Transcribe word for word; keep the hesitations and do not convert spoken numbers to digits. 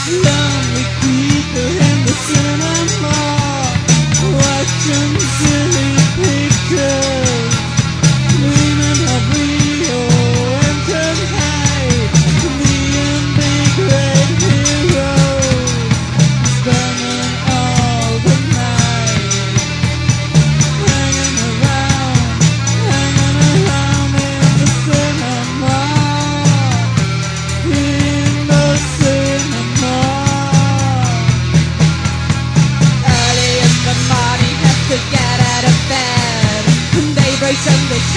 Lonely people in the cinema, watching silly pictures, dreaming of Rio and Shanghai, me and big red heroes, spending all the night, hanging around, hanging around in the cinema, in the cinema. Early in the morning, have to get out of bed. They brace and they